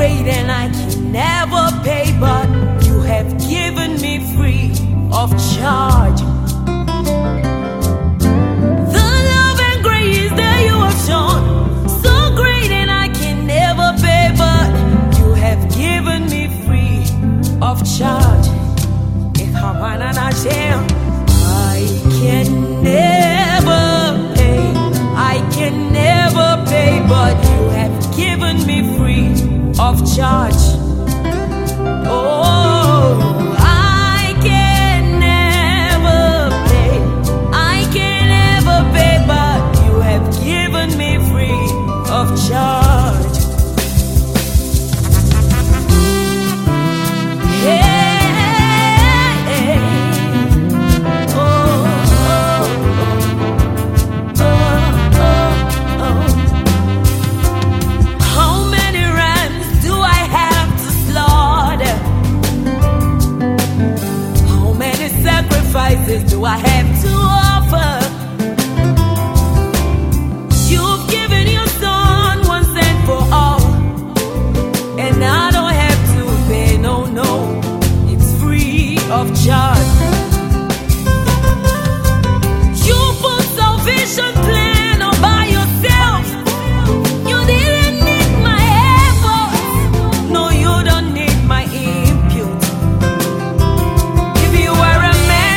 great and I can never pay, but you have given me free of charge. The love and grace that you have shown, so great and I can never pay, but you have given me free of charge. I can never pay, I can never pay, but you have given me free of charge. Oh, I can never pay, I can never pay, but you have given me free of charge. Hey. Do I have to offer? You've given your son once and for all, and I don't have to pay, no, it's free of charge. You put salvation plan all by yourself. You didn't need my effort, no, you don't need my input. If you were a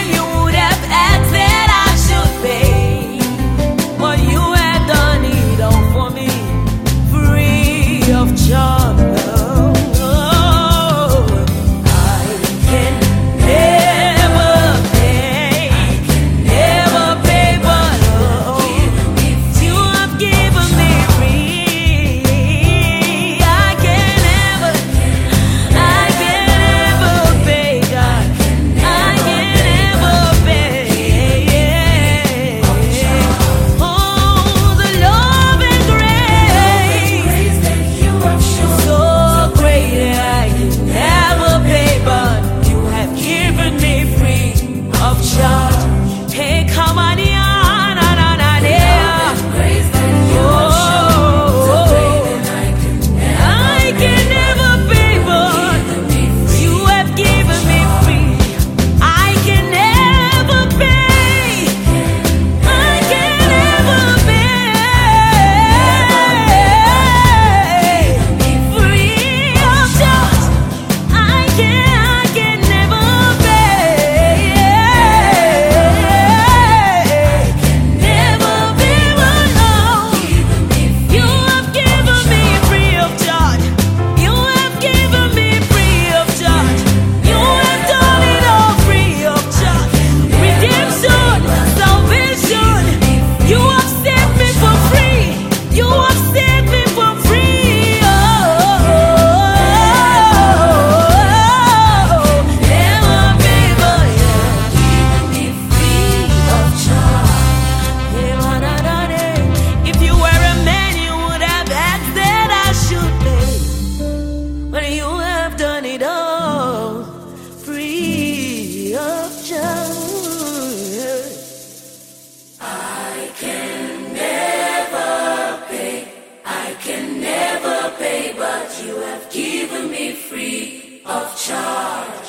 John, You have given me free of charge.